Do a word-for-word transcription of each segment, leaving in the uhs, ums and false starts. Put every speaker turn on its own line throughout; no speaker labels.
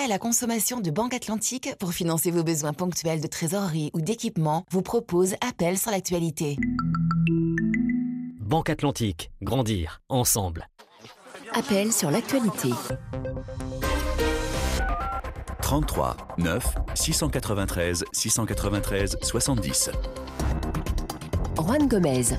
à la consommation de Banque Atlantique pour financer vos besoins ponctuels de trésorerie ou d'équipement vous propose Appel sur l'actualité.
Banque Atlantique, grandir ensemble.
Appel sur l'actualité.
trente-trois neuf six cent quatre-vingt-treize six cent quatre-vingt-treize soixante-dix.
Juan Gomez.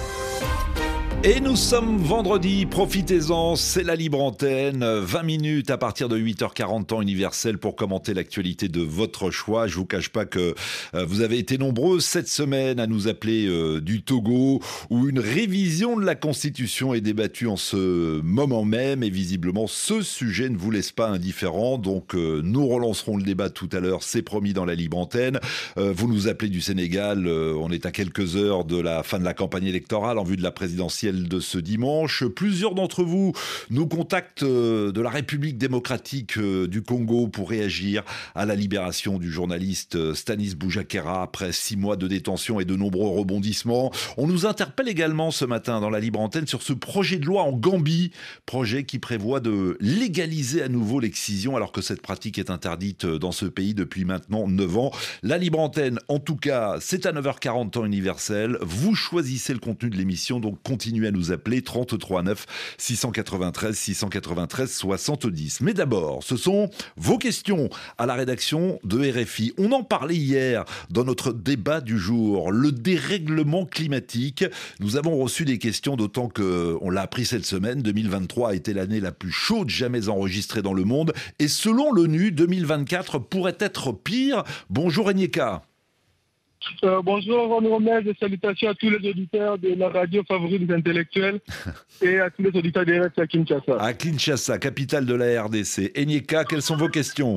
Et nous sommes vendredi, profitez-en, c'est la libre antenne, vingt minutes à partir de huit heures quarante temps universel pour commenter l'actualité de votre choix. Je vous cache pas que euh, vous avez été nombreux cette semaine à nous appeler euh, du Togo, où une révision de la Constitution est débattue en ce moment même, et visiblement ce sujet ne vous laisse pas indifférent, donc euh, nous relancerons le débat tout à l'heure, c'est promis dans la libre antenne. Euh, vous nous appelez du Sénégal, euh, on est à quelques heures de la fin de la campagne électorale en vue de la présidentielle de ce dimanche. Plusieurs d'entre vous nous contactent de la République démocratique du Congo pour réagir à la libération du journaliste Stanis Boujakera après six mois de détention et de nombreux rebondissements. On nous interpelle également ce matin dans la libre antenne sur ce projet de loi en Gambie, projet qui prévoit de légaliser à nouveau l'excision alors que cette pratique est interdite dans ce pays depuis maintenant neuf ans. La libre antenne, en tout cas, c'est à neuf heures quarante temps universel. Vous choisissez le contenu de l'émission, donc continuez à nous appeler trente-trois neuf six cent quatre-vingt-treize six cent quatre-vingt-treize soixante-dix. Mais d'abord, ce sont vos questions à la rédaction de R F I. On en parlait hier dans notre débat du jour, le dérèglement climatique. Nous avons reçu des questions, d'autant qu'on l'a appris cette semaine. deux mille vingt-trois a été l'année la plus chaude jamais enregistrée dans le monde. Et selon l'ONU, deux mille vingt-quatre pourrait être pire. Bonjour Enyeka.
Euh, bonjour Ron Gomez, et salutations à tous les auditeurs de la radio favorite des intellectuels et à tous les auditeurs des R F I à Kinshasa.
À Kinshasa, capitale de la R D C. Enyeka, quelles sont vos questions?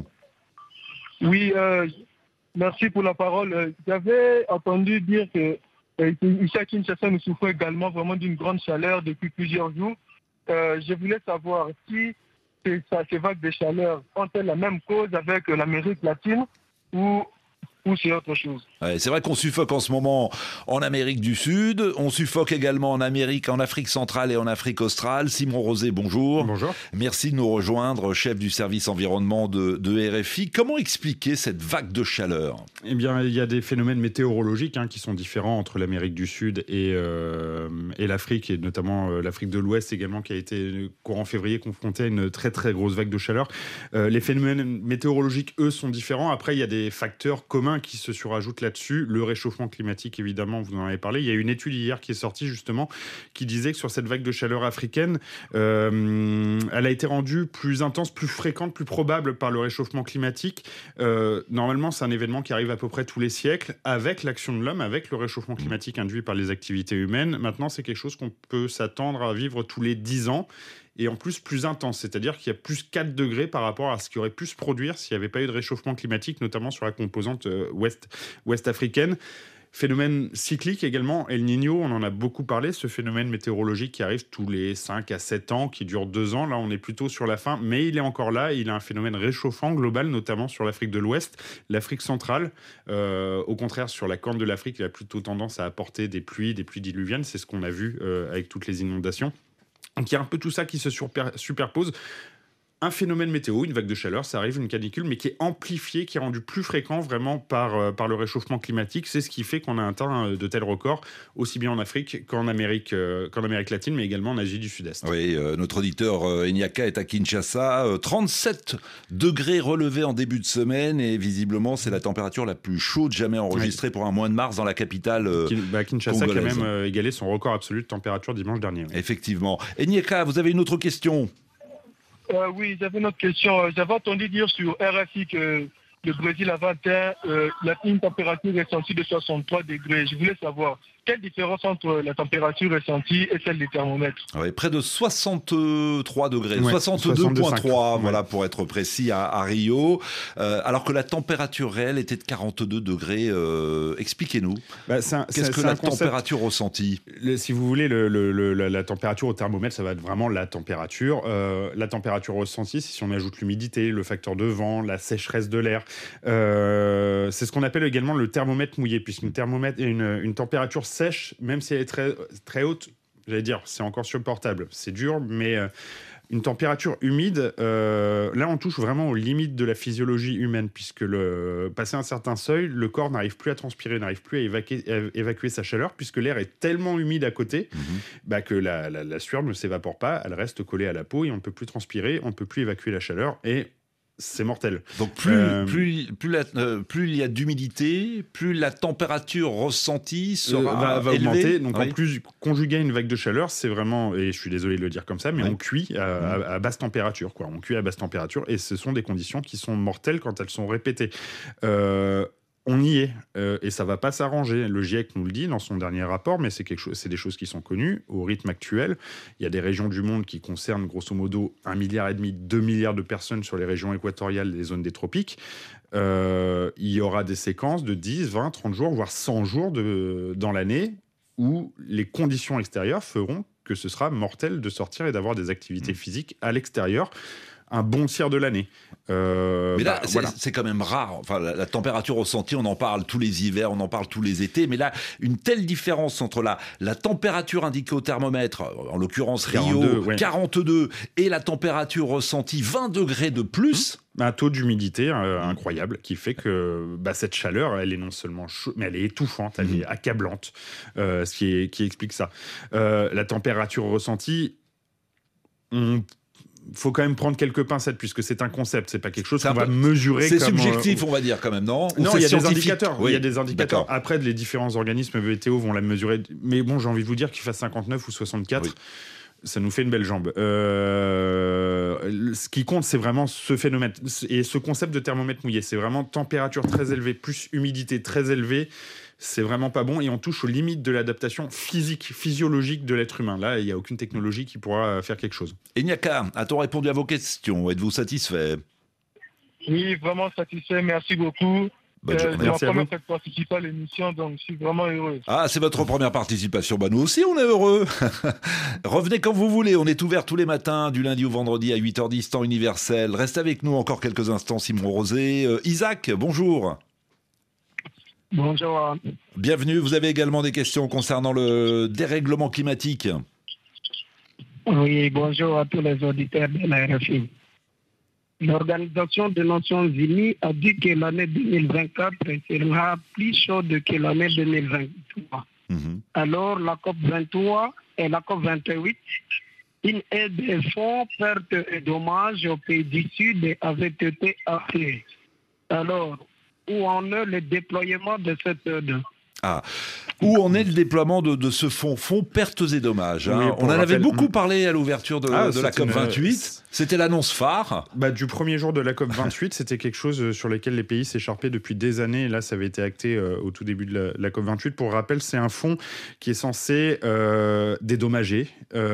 Oui, euh, merci pour la parole. J'avais entendu dire que euh, ici à Kinshasa, nous souffrons également vraiment d'une grande chaleur depuis plusieurs jours. Euh, je voulais savoir si ces, ces vagues de chaleur ont-elles la même cause avec l'Amérique latine ou ou c'est autre chose.
Ouais, c'est vrai qu'on suffoque en ce moment en Amérique du Sud, on suffoque également en Amérique, en Afrique centrale et en Afrique australe. Simon Rosé, bonjour.
Bonjour. Merci
de nous rejoindre, chef du service environnement de, de R F I. Comment expliquer cette vague de chaleur ?
Eh bien, il y a des phénomènes météorologiques hein, qui sont différents entre l'Amérique du Sud et, euh, et l'Afrique, et notamment euh, l'Afrique de l'Ouest également, qui a été courant février confrontée à une très très grosse vague de chaleur. Euh, les phénomènes météorologiques, eux, sont différents. Après, il y a des facteurs communs qui se surajoutent là-dessus. Le réchauffement climatique, évidemment, vous en avez parlé. Il y a une étude hier qui est sortie, justement, qui disait que sur cette vague de chaleur africaine, euh, elle a été rendue plus intense, plus fréquente, plus probable par le réchauffement climatique. Euh, normalement, c'est un événement qui arrive à peu près tous les siècles, avec l'action de l'homme, avec le réchauffement climatique induit par les activités humaines. Maintenant, c'est quelque chose qu'on peut s'attendre à vivre tous les dix ans. Et en plus plus intense, c'est-à-dire qu'il y a plus quatre degrés par rapport à ce qui aurait pu se produire s'il n'y avait pas eu de réchauffement climatique, notamment sur la composante euh, ouest, ouest africaine. Phénomène cyclique également, El Niño, on en a beaucoup parlé, ce phénomène météorologique qui arrive tous les cinq à sept ans, qui dure deux ans, là on est plutôt sur la fin, mais il est encore là, il a un phénomène réchauffant global, notamment sur l'Afrique de l'Ouest, l'Afrique centrale, euh, au contraire sur la corne de l'Afrique, il a plutôt tendance à apporter des pluies, des pluies diluviennes, c'est ce qu'on a vu euh, avec toutes les inondations. Donc il y a un peu tout ça qui se superpose. Un phénomène météo, une vague de chaleur, ça arrive, une canicule, mais qui est amplifiée, qui est rendue plus fréquent vraiment par, euh, par le réchauffement climatique. C'est ce qui fait qu'on a atteint de tels records, aussi bien en Afrique qu'en Amérique, euh, qu'en Amérique latine, mais également en Asie du Sud-Est.
Oui, euh, notre auditeur euh, Enyeka est à Kinshasa. Euh, trente-sept degrés relevés en début de semaine, et visiblement, c'est la température la plus chaude jamais enregistrée oui. pour un mois de mars dans la capitale euh,
bah, Kinshasa congolaise. Qui a même euh, égalé son record absolu de température dimanche dernier. Oui.
Effectivement. Enyeka, vous avez une autre question ?
Euh, oui, j'avais une autre question. J'avais entendu dire sur R F I que le Brésil avait atteint euh, une température ressentie de soixante-trois degrés. Je voulais savoir, quelle différence entre la température ressentie et celle des thermomètres ?
Oui, près de soixante-trois degrés,
ouais,
soixante-deux virgule trois,
ouais.
voilà, pour être précis, à, à Rio, euh, alors que la température réelle était de quarante-deux degrés. Euh, expliquez-nous,
bah, c'est un,
qu'est-ce
c'est,
que
c'est
la
concept...
température ressentie ?
le, Si vous voulez, le, le, le, la, la température au thermomètre, ça va être vraiment la température. Euh, la température ressentie, c'est si on ajoute l'humidité, le facteur de vent, la sécheresse de l'air. Euh, c'est ce qu'on appelle également le thermomètre mouillé, puisqu'une thermomètre, une, une température sèche, même si elle est très, très haute, j'allais dire, c'est encore supportable. C'est dur, mais... Euh, Une température humide, euh, là on touche vraiment aux limites de la physiologie humaine, puisque le, passé un certain seuil, le corps n'arrive plus à transpirer, n'arrive plus à évacuer, à évacuer sa chaleur, puisque l'air est tellement humide à côté mmh. bah, que la, la, la sueur ne s'évapore pas, elle reste collée à la peau et on ne peut plus transpirer, on ne peut plus évacuer la chaleur et c'est mortel.
Donc plus, euh, plus, plus, la, euh, plus il y a d'humidité, plus la température ressentie sera
euh, va, va
élevée.
augmenter. Donc
oui.
en plus, conjuguer une vague de chaleur, c'est vraiment, et je suis désolé de le dire comme ça, mais oui. on cuit à, à, à basse température. Quoi. On cuit à basse température et ce sont des conditions qui sont mortelles quand elles sont répétées. Euh, On y est, euh, et ça ne va pas s'arranger. Le GIEC nous le dit dans son dernier rapport, mais c'est, quelque chose, c'est des choses qui sont connues. Au rythme actuel, il y a des régions du monde qui concernent grosso modo un milliard et demi, deux milliards de personnes sur les régions équatoriales des zones des tropiques. Euh, il y aura des séquences de dix, vingt, trente jours, voire cent jours de, dans l'année où les conditions extérieures feront que ce sera mortel de sortir et d'avoir des activités physiques à l'extérieur. Un bon tiers de l'année. Euh,
mais là,
bah,
c'est,
voilà.
c'est quand même rare. Enfin, la, la température ressentie, on en parle tous les hivers, on en parle tous les étés. Mais là, une telle différence entre la, la température indiquée au thermomètre, en l'occurrence Rio,
quarante-deux, ouais.
quarante-deux, et la température ressentie, vingt degrés de plus.
Un taux d'humidité euh, incroyable qui fait que bah, cette chaleur, elle est non seulement chaude, mais elle est étouffante, elle mmh. est accablante, euh, ce qui, est, qui explique ça. Euh, la température ressentie, on faut quand même prendre quelques pincettes puisque c'est un concept, c'est pas quelque chose c'est qu'on va peu... mesurer.
C'est
comme
subjectif,
euh...
on va dire quand même, non?
Non, il y a des indicateurs.
Oui.
Il y a des indicateurs.
D'accord.
Après, les différents organismes météo vont la mesurer. Mais bon, j'ai envie de vous dire qu'il fasse cinquante-neuf ou soixante-quatre. Oui. Ça nous fait une belle jambe. Euh, ce qui compte, c'est vraiment ce phénomène et ce concept de thermomètre mouillé. C'est vraiment température très élevée plus humidité très élevée. C'est vraiment pas bon et on touche aux limites de l'adaptation physique, physiologique de l'être humain. Là, il n'y a aucune technologie qui pourra faire quelque chose.
Et Nyaka, a-t-on répondu à vos questions? Êtes-vous satisfait?
Oui, vraiment satisfait. Merci beaucoup.
Bonne journée.
Euh, c'est ma première fois de participer à l'émission, donc je suis vraiment heureux.
Ah, c'est votre première participation. Bah, nous aussi, on est heureux. Revenez quand vous voulez. On est ouvert tous les matins, du lundi au vendredi à huit heures dix, temps universel. Restez avec nous encore quelques instants, Simon Rosé. Euh, Isaac, bonjour.
Bonjour.
Bienvenue. Vous avez également des questions concernant le dérèglement climatique.
Oui, bonjour à tous les auditeurs de la R F I. L'Organisation des Nations Unies a dit que l'année deux mille vingt-quatre sera plus chaude que l'année deux mille vingt-trois. Mmh. Alors, la COP vingt-trois et la COP vingt-huit, une aide des fonds pertes et dommages aux pays du Sud avait été actée. Alors, où en est le déploiement de cette aide?
Ah, où en est le déploiement de, de ce fonds, fonds pertes et dommages hein. Oui, on en
rappel...
avait beaucoup parlé à l'ouverture de, ah, de la COP vingt-huit. Une... C'était l'annonce phare.
Bah, du premier jour de la COP vingt-huit, c'était quelque chose sur lequel les pays s'écharpaient depuis des années. Et là, ça avait été acté euh, au tout début de la, la COP vingt-huit. Pour rappel, c'est un fonds qui est censé euh, dédommager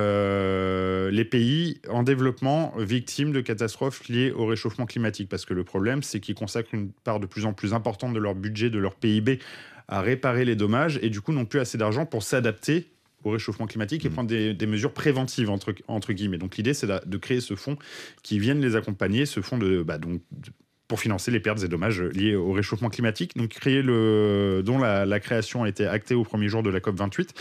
euh, les pays en développement victimes de catastrophes liées au réchauffement climatique. Parce que le problème, c'est qu'ils consacrent une part de plus en plus importante de leur budget, de leur P I B, à réparer les dommages et du coup n'ont plus assez d'argent pour s'adapter au réchauffement climatique et prendre des, des mesures préventives entre, entre guillemets. Donc l'idée c'est de, de créer ce fonds qui vienne les accompagner, ce fonds de, bah, donc, de, pour financer les pertes et dommages liés au réchauffement climatique. Donc créer le, dont la, la création a été actée au premier jour de la COP vingt-huit.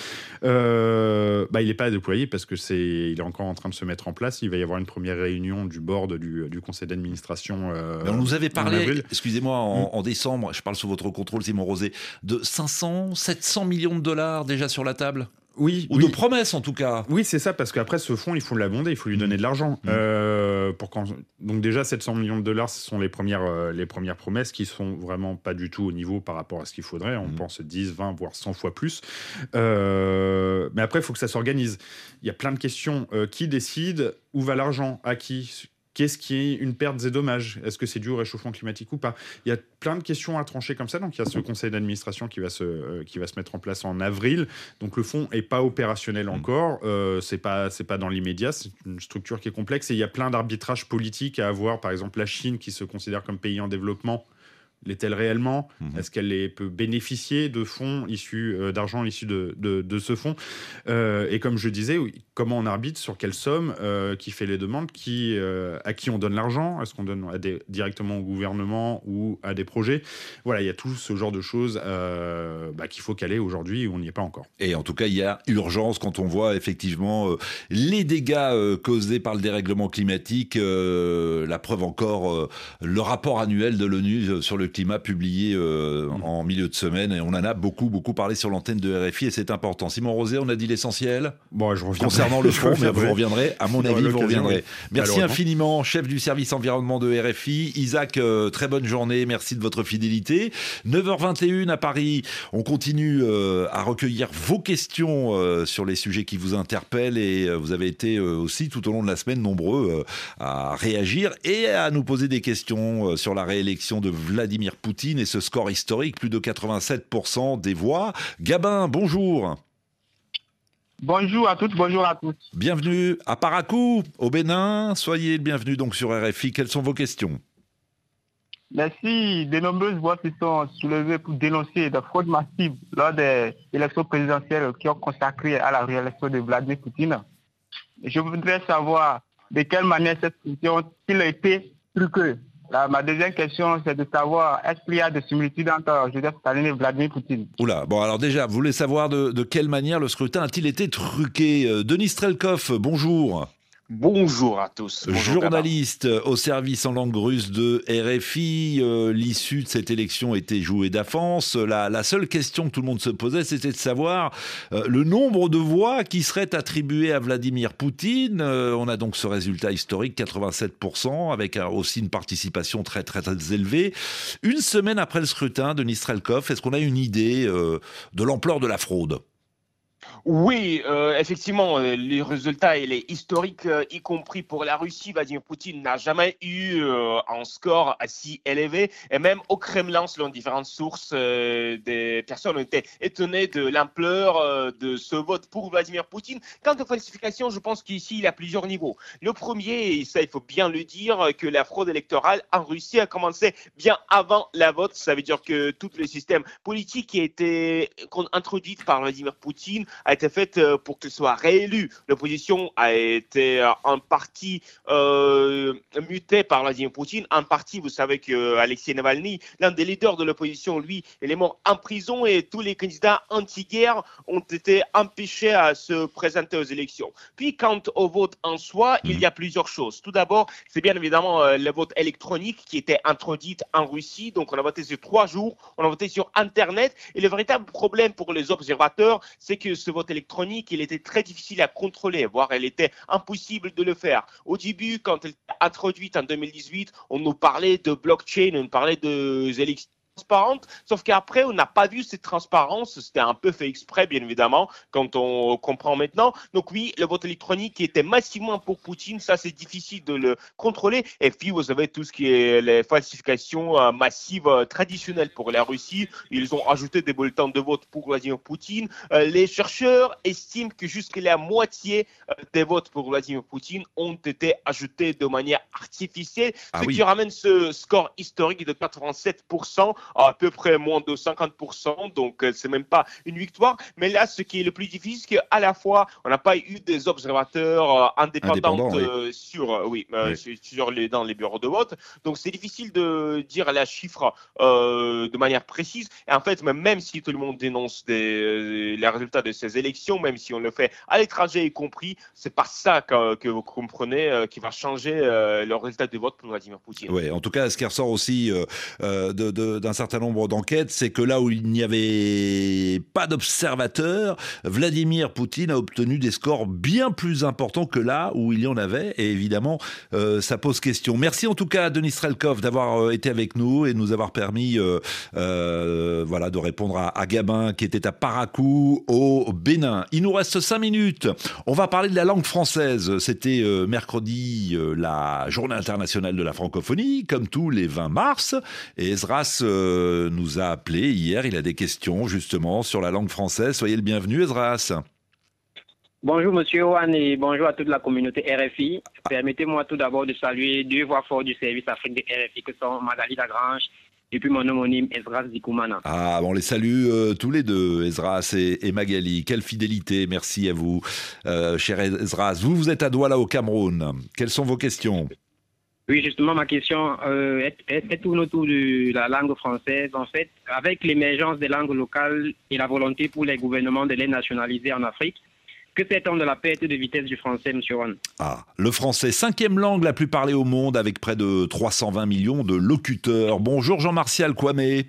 Euh, bah, il n'est pas déployé parce que c'est, il est encore en train de se mettre en place. Il va y avoir une première réunion du board du, du conseil d'administration. Euh,
on nous avait parlé, excusez-moi, en,
mmh.
en décembre, je parle sous votre contrôle, Simon Rosé, de cinq cents, sept cents millions de dollars déjà sur la table.
Oui,
ou
oui.
de promesses en tout cas.
Oui, c'est ça, parce qu'après ce fonds, il faut l'abonder, il faut lui donner de l'argent. Mmh. Euh, pour quand... Donc déjà, sept cents millions de dollars, ce sont les premières, euh, les premières promesses qui sont vraiment pas du tout au niveau par rapport à ce qu'il faudrait. On mmh. pense dix, vingt, voire cent fois plus. Euh... Mais après, il faut que ça s'organise. Il y a plein de questions. Euh, qui décide? Où va l'argent? À qui? Qu'est-ce qui est une perte et dommages? Est-ce que c'est dû au réchauffement climatique ou pas? Il y a plein de questions à trancher comme ça. Donc, il y a ce conseil d'administration qui va se, euh, qui va se mettre en place en avril. Donc, le fonds n'est pas opérationnel encore. Euh, ce n'est pas, c'est pas dans l'immédiat. C'est une structure qui est complexe. Et il y a plein d'arbitrages politiques à avoir. Par exemple, la Chine, qui se considère comme pays en développement, L'est-elle réellement ?
Mmh.
Est-ce qu'elle est, peut bénéficier de fonds issus, euh, d'argent issu de, de, de ce fonds ? euh, Et comme je disais, oui, comment on arbitre, sur quelle somme, euh, qui fait les demandes, qui, euh, à qui on donne l'argent ? Est-ce qu'on donne à des, directement au gouvernement ou à des projets ? Voilà, il y a tout ce genre de choses euh, bah, qu'il faut caler aujourd'hui où on n'y est pas encore.
Et en tout cas, il y a urgence quand on voit effectivement euh, les dégâts euh, causés par le dérèglement climatique. Euh, la preuve encore, euh, le rapport annuel de l'ONU sur le climat publié euh, mmh. en milieu de semaine. Et on en a beaucoup, beaucoup parlé sur l'antenne de R F I et c'est important. Simon Rosé, on a dit l'essentiel
bon, je
concernant le fond, mais vous reviendrez. À mon avis, vous reviendrez. Merci infiniment, chef du service environnement de R F I. Isaac, euh, très bonne journée. Merci de votre fidélité. neuf heures vingt et une à Paris. On continue euh, à recueillir vos questions euh, sur les sujets qui vous interpellent et euh, vous avez été euh, aussi tout au long de la semaine nombreux euh, à réagir et à nous poser des questions euh, sur la réélection de Vladimir Poutine et ce score historique, plus de quatre-vingt-sept pour cent des voix. Gabin, bonjour.
Bonjour à toutes, bonjour à tous.
Bienvenue à Parakou, au Bénin. Soyez le bienvenu donc sur R F I. Quelles sont vos questions ?
Merci. De nombreuses voix qui sont soulevées pour dénoncer des fraudes massives lors des élections présidentielles qui ont consacré à la réélection de Vladimir Poutine. Je voudrais savoir de quelle manière cette question a été truquée. Là, ma deuxième question, c'est de savoir est-ce qu'il y a des similitudes entre Joseph Staline et Vladimir Poutine ?
Oula, bon alors déjà, vous voulez savoir de, de quelle manière le scrutin a-t-il été truqué ? Denis Strelkov, bonjour.
Bonjour à tous. Bonjour,
journaliste Gabin. Au service en langue russe de R F I, euh, l'issue de cette élection était jouée d'avance. La, la seule question que tout le monde se posait, c'était de savoir euh, le nombre de voix qui seraient attribuées à Vladimir Poutine. Euh, on a donc ce résultat historique, quatre-vingt-sept pour cent, avec un, aussi une participation très, très très élevée. Une semaine après le scrutin, Denis Strelkov, est-ce qu'on a une idée euh, de l'ampleur de la fraude ?
Oui, euh, effectivement, euh, les résultats, il est historique, euh, y compris pour la Russie. Vladimir Poutine n'a jamais eu euh, un score si élevé. Et même au Kremlin, selon différentes sources, euh, des personnes ont été étonnées de l'ampleur euh, de ce vote pour Vladimir Poutine. Quant aux falsifications, je pense qu'ici, il y a plusieurs niveaux. Le premier, et ça, il faut bien le dire, que la fraude électorale en Russie a commencé bien avant la vote. Ça veut dire que tout le système politique qui a été introduit par Vladimir Poutine a été faite pour qu'il soit réélu. L'opposition a été en partie euh, mutée par Vladimir Poutine. En partie, vous savez que Alexei Navalny, l'un des leaders de l'opposition, lui, il est mort en prison et tous les candidats anti-guerre ont été empêchés à se présenter aux élections. Puis, quant au vote en soi, il y a plusieurs choses. Tout d'abord, c'est bien évidemment euh, le vote électronique qui était introduit en Russie. Donc, on a voté sur trois jours, on a voté sur Internet. Et le véritable problème pour les observateurs, c'est que ce vote électronique, il était très difficile à contrôler, voire il était impossible de le faire. Au début, quand elle était introduite en deux mille dix-huit, on nous parlait de blockchain, on nous parlait de élections transparente, sauf qu'après on n'a pas vu cette transparence, c'était un peu fait exprès bien évidemment quand on comprend maintenant. Donc oui, le vote électronique qui était massivement pour Poutine, ça c'est difficile de le contrôler. Et puis vous avez tout ce qui est les falsifications euh, massives euh, traditionnelles pour la Russie, ils ont ajouté des bulletins de vote pour Vladimir Poutine. Euh, les chercheurs estiment que jusqu'à la moitié euh, des votes pour Vladimir Poutine ont été ajoutés de manière artificielle,
ah
ce
oui.
qui ramène ce score historique de quatre-vingt-sept pour cent à peu près moins de cinquante pour cent, donc c'est même pas une victoire. Mais là, ce qui est le plus difficile, c'est qu'à la fois, on n'a pas eu des observateurs euh, indépendants
Indépendant,
euh, oui. sur, euh, oui, euh,
oui.
sur, sur les, dans les bureaux de vote. Donc c'est difficile de dire la chiffre euh, de manière précise. Et en fait, même, même si tout le monde dénonce des, euh, les résultats de ces élections, même si on le fait à l'étranger y compris, c'est pas ça que, que vous comprenez euh, qui va changer euh, le résultat du vote pour Vladimir Poutine.
Oui, en tout cas, ce qui ressort aussi euh, euh, de, de, d'un certain nombre d'enquêtes, c'est que là où il n'y avait pas d'observateurs, Vladimir Poutine a obtenu des scores bien plus importants que là où il y en avait. Et évidemment, euh, ça pose question. Merci en tout cas à Denis Strelkov d'avoir euh, été avec nous et de nous avoir permis euh, euh, voilà, de répondre à, à Gabin qui était à Parakou au Bénin. Il nous reste cinq minutes. On va parler de la langue française. C'était euh, mercredi euh, la journée internationale de la francophonie, comme tous les vingt mars. Et Esdras euh, nous a appelé hier. Il a des questions justement sur la langue française. Soyez le bienvenu, Esdras.
Bonjour Monsieur Owan et bonjour à toute la communauté R F I. Permettez-moi tout d'abord de saluer deux voix fortes du service Afrique de R F I que sont Magali Lagrange et puis mon homonyme Esdras Dikoumana.
Ah, on les salue euh, tous les deux, Esdras et, et Magali. Quelle fidélité, merci à vous, euh, cher Esdras. Vous, vous êtes à Douala au Cameroun. Quelles sont vos questions ?
Oui, justement, ma question euh, est, est, est tourne autour de la langue française. En fait, avec l'émergence des langues locales et la volonté pour les gouvernements de les nationaliser en Afrique, que fait-on de la perte de vitesse du français, M. Wan ?
Ah, le français, cinquième langue la plus parlée au monde avec près de trois cent vingt millions de locuteurs. Bonjour Jean-Martial Kwame.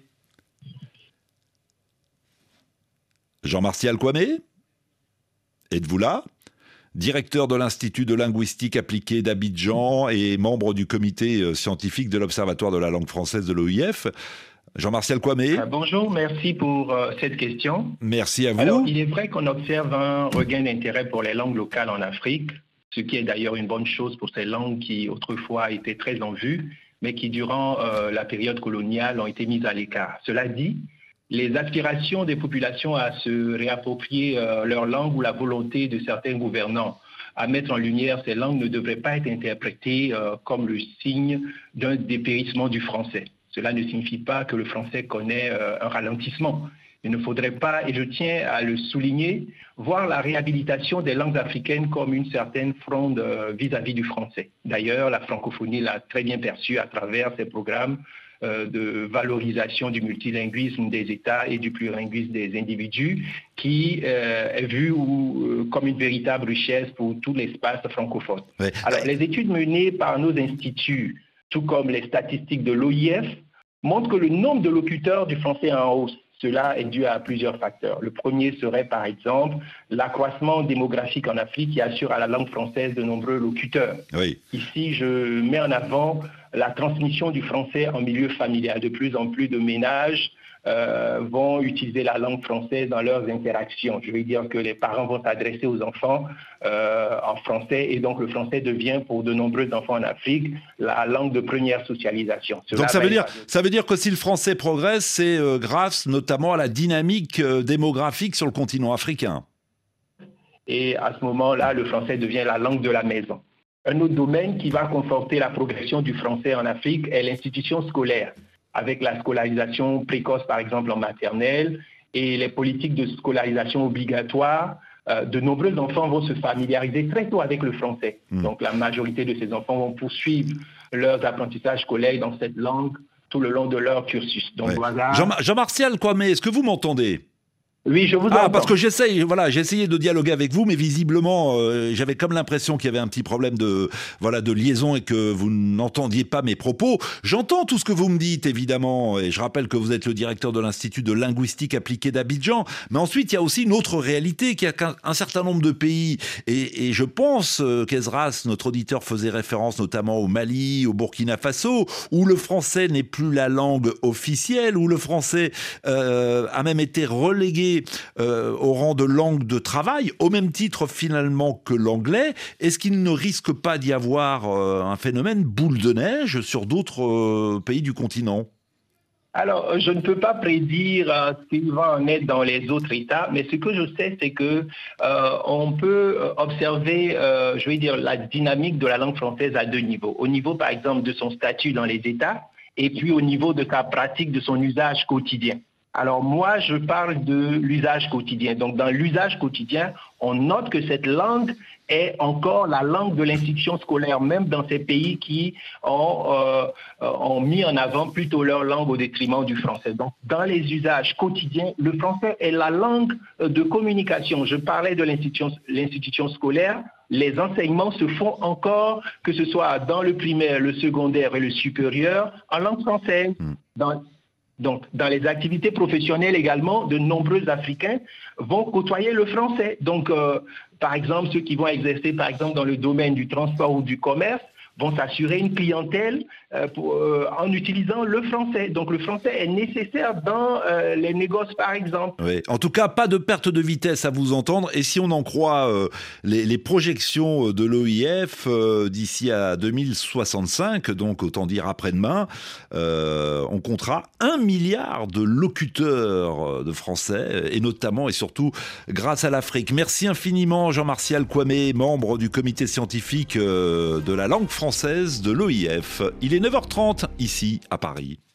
Jean-Martial Kwame ? Êtes-vous là ? Directeur de l'Institut de linguistique appliquée d'Abidjan et membre du comité scientifique de l'Observatoire de la langue française de l'O I F. Jean-Martial Kwame.
Euh, bonjour, merci pour euh, cette question.
Merci à vous.
Alors, il est vrai qu'on observe un regain d'intérêt pour les langues locales en Afrique, ce qui est d'ailleurs une bonne chose pour ces langues qui autrefois étaient très en vue, mais qui durant euh, la période coloniale ont été mises à l'écart. Cela dit, les aspirations des populations à se réapproprier euh, leur langue ou la volonté de certains gouvernants à mettre en lumière ces langues ne devraient pas être interprétées euh, comme le signe d'un dépérissement du français. Cela ne signifie pas que le français connaît euh, un ralentissement. Il ne faudrait pas, et je tiens à le souligner, voir la réhabilitation des langues africaines comme une certaine fronde euh, vis-à-vis du français. D'ailleurs, la francophonie l'a très bien perçu à travers ses programmes de valorisation du multilinguisme des États et du plurilinguisme des individus, qui euh, est vu ou, euh, comme une véritable richesse pour tout l'espace francophone. Oui. Alors, les études menées par nos instituts, tout comme les statistiques de l'O I F, montrent que le nombre de locuteurs du français est en hausse. Cela est dû à plusieurs facteurs. Le premier serait, par exemple, l'accroissement démographique en Afrique qui assure à la langue française de nombreux locuteurs. Oui. Ici, je mets en avant la transmission du français en milieu familial. De plus en plus de ménages euh, vont utiliser la langue française dans leurs interactions. Je veux dire que les parents vont s'adresser aux enfants euh, en français et donc le français devient pour de nombreux enfants en Afrique la langue de première socialisation. Cela
donc ça veut, dire, ça veut dire que si le français progresse, c'est euh, grâce notamment à la dynamique euh, démographique sur le continent africain.
Et à ce moment-là, le français devient la langue de la maison. Un autre domaine qui va conforter la progression du français en Afrique est l'institution scolaire, avec la scolarisation précoce, par exemple, en maternelle, et les politiques de scolarisation obligatoire. Euh, de nombreux enfants vont se familiariser très tôt avec le français. Mmh. Donc, la majorité de ces enfants vont poursuivre leurs apprentissages scolaires dans cette langue tout le long de leur cursus. Donc, ouais. voilà.
Jean- Jean-Martial Kwame, est-ce que vous m'entendez ?
Oui, je vous entends.
Ah, parce que j'essaye, voilà, j'ai essayé de dialoguer avec vous, mais visiblement, euh, j'avais comme l'impression qu'il y avait un petit problème de, voilà, de liaison et que vous n'entendiez pas mes propos. J'entends tout ce que vous me dites, évidemment, et je rappelle que vous êtes le directeur de l'Institut de linguistique appliquée d'Abidjan. Mais ensuite, il y a aussi une autre réalité, qu'il y a qu'un un certain nombre de pays, et, et je pense euh, qu'Esdras, notre auditeur, faisait référence notamment au Mali, au Burkina Faso, où le français n'est plus la langue officielle, où le français euh, a même été relégué Euh, au rang de langue de travail, au même titre finalement que l'anglais. Est-ce qu'il ne risque pas d'y avoir euh, un phénomène boule de neige sur d'autres euh, pays du continent ?
Alors, je ne peux pas prédire euh, ce qu'il va en être dans les autres États, mais ce que je sais, c'est que euh, on peut observer, euh, je vais dire, la dynamique de la langue française à deux niveaux. Au niveau, par exemple, de son statut dans les États, et puis au niveau de sa pratique, de son usage quotidien. Alors moi, je parle de l'usage quotidien. Donc dans l'usage quotidien, on note que cette langue est encore la langue de l'institution scolaire, même dans ces pays qui ont, euh, ont mis en avant plutôt leur langue au détriment du français. Donc dans les usages quotidiens, le français est la langue de communication. Je parlais de l'institution, l'institution scolaire. Les enseignements se font encore, que ce soit dans le primaire, le secondaire et le supérieur, en langue française. Dans Donc, dans les activités professionnelles également, de nombreux Africains vont côtoyer le français. Donc, euh, par exemple, ceux qui vont exercer, par exemple, dans le domaine du transport ou du commerce, vont s'assurer une clientèle euh, pour, euh, en utilisant le français. Donc, le français est nécessaire dans euh, les négoces, par exemple.
Oui. En tout cas, pas de perte de vitesse à vous entendre. Et si on en croit euh, les, les projections de l'O I F euh, d'ici à deux mille soixante-cinq, donc autant dire après-demain, euh, on comptera un milliard de locuteurs de français, et notamment et surtout grâce à l'Afrique. Merci infiniment Jean-Martial Kwame, membre du comité scientifique euh, de la langue française de l'O I F. Il est neuf heures trente ici à Paris.